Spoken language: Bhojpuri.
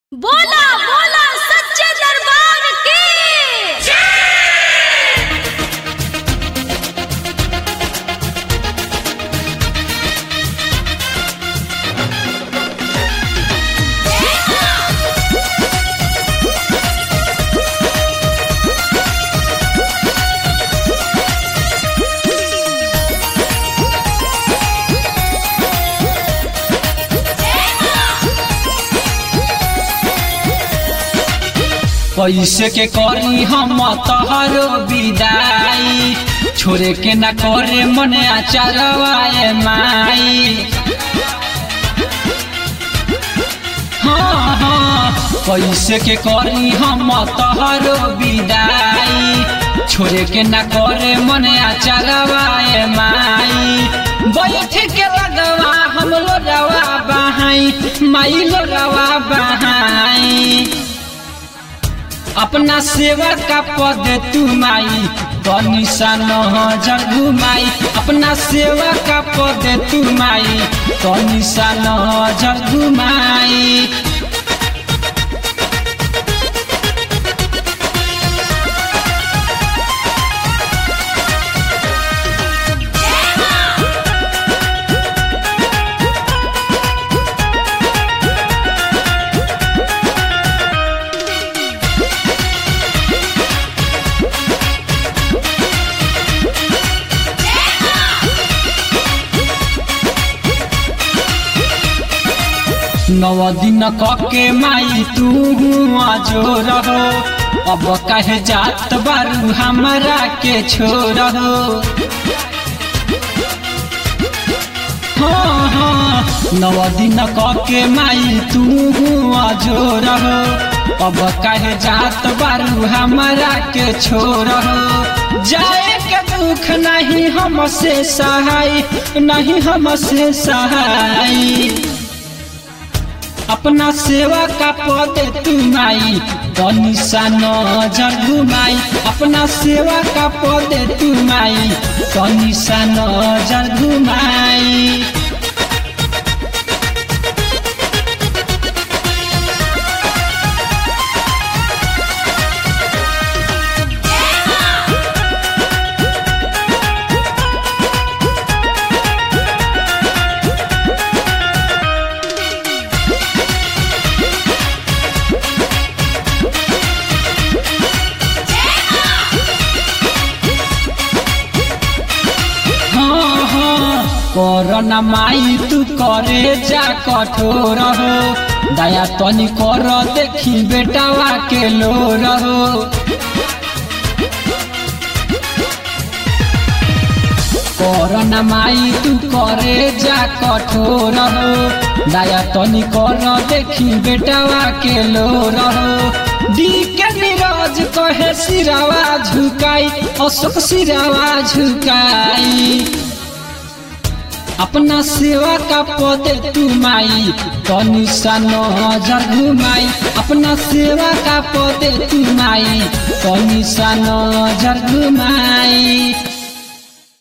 बोला बोला सच्चे दरबार की कैसे के करी हम तोहरो विदाई छोरे के न करे मन आचारवाए माई। हाँ हाँ कैसे के करी हम तोहरो विदाई छोरे के न करे मन आचारवाए माई। बैठ के लगवा हम लोगवा बहाई माई लोगवा बहाई अपना सेवा का पद तू माई तनी सा नजर घुमाई अपना सेवा का पद तू माई तनी सा नजर घुमाई। नौ दिन कके माई तू आजो रहो अब कहे जात बारू हमरा के छोड़ो। हाँ हाँ नौ दिन कके माई तू आजो रहो अब कहे जात बारू हमरा के छोड़ो। जाए के दुख नहीं हमसे सहाय नहीं हमसे सहाय अपना सेवा का पद तू माई तनी सा नजर घुमाई अपना सेवा का पद तू माई तनी सा नजर घुमाई। करना माई तू करे जा कठोर हो दया तनी कर देखी बेटावा के लोर हो। करना माई तू करे जा कठोर हो दया तनी कर देखी बेटावा के लोर हो। दी के नीरज कहे सिरावा झुकाई अशोक सिरावा झुकाई अपना सेवा का पद तू माई तनी सा नजर घुमाई अपना सेवा का पद तू माई तनी सा नजर घुमाई।